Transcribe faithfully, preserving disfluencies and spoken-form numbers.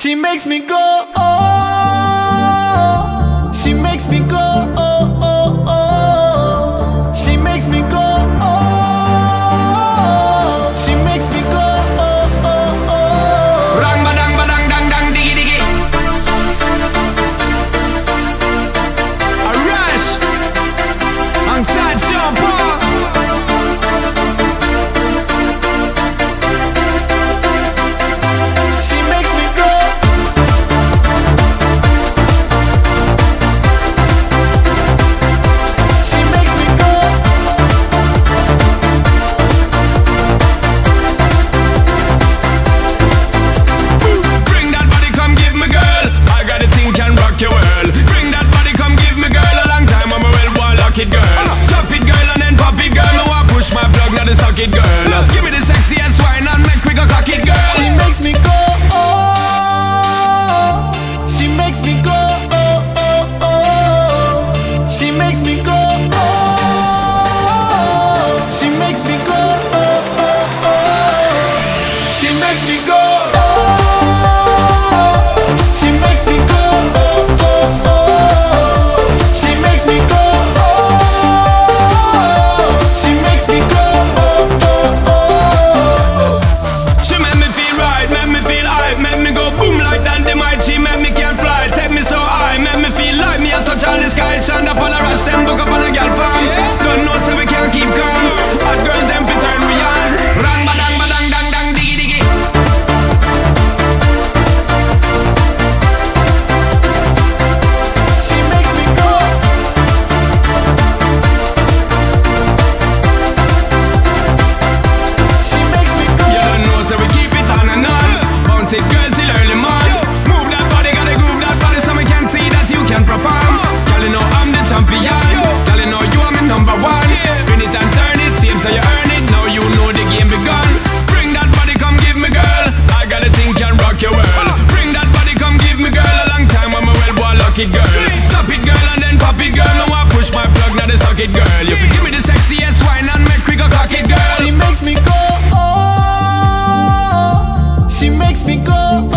She makes me go, oh. She makes me go, oh, oh, oh. She makes me go, oh. She makes me go, oh, oh, oh. Rang badang badang dang dang diggy diggy. A rush alongside Sean Paul. She makes me go. She makes me go. Bring that body, come give me, girl. I got a thing can rock your world. Bring that body, come give me, girl. A long time I'm a well one lock it, girl. Drop it, girl, and then pop it, girl. I want push my plug, now the socket, girl. Just give me the sexy and swine and make we go cock it, girl. She makes me go, oh. She makes me go, oh, oh, oh. She makes me go, oh. She makes me go, oh, oh, oh. She makes me go, oh. She makes me go, oh, oh, oh. She makes me go, oh. She makes me go, oh, oh, oh. She make me feel right, make me feel hype, make me go boom like dynamite. She make me can fly, take me so high, make me feel like me a touch all the sky. Shine up on a rush, them book up on a girl farm. Don't know so we can't keep calm. Hot girls them fi turn we on. Rang badang badang dang dang diggy diggy. She makes me go. She makes me go. You don't know so we keep it on and on. Bounce it girl till early morning. Move that body, gotta groove that body so we can see that you can perform. Girl you know I'm the champion. Girl you know you are my number one. Spin it and turn it, seems so you earn it. Now you know the game begun. Bring that body, come give me, girl. I got a thing can rock your world. Bring that body, come give me, girl. A long time I'm a well boy lucky girl. Clap it, girl, and then pop it, girl. Now I push my plug, now the socket, girl. You fi give me the sexiest wine and make we go cock it, girl. She makes me go, oh. She makes me go,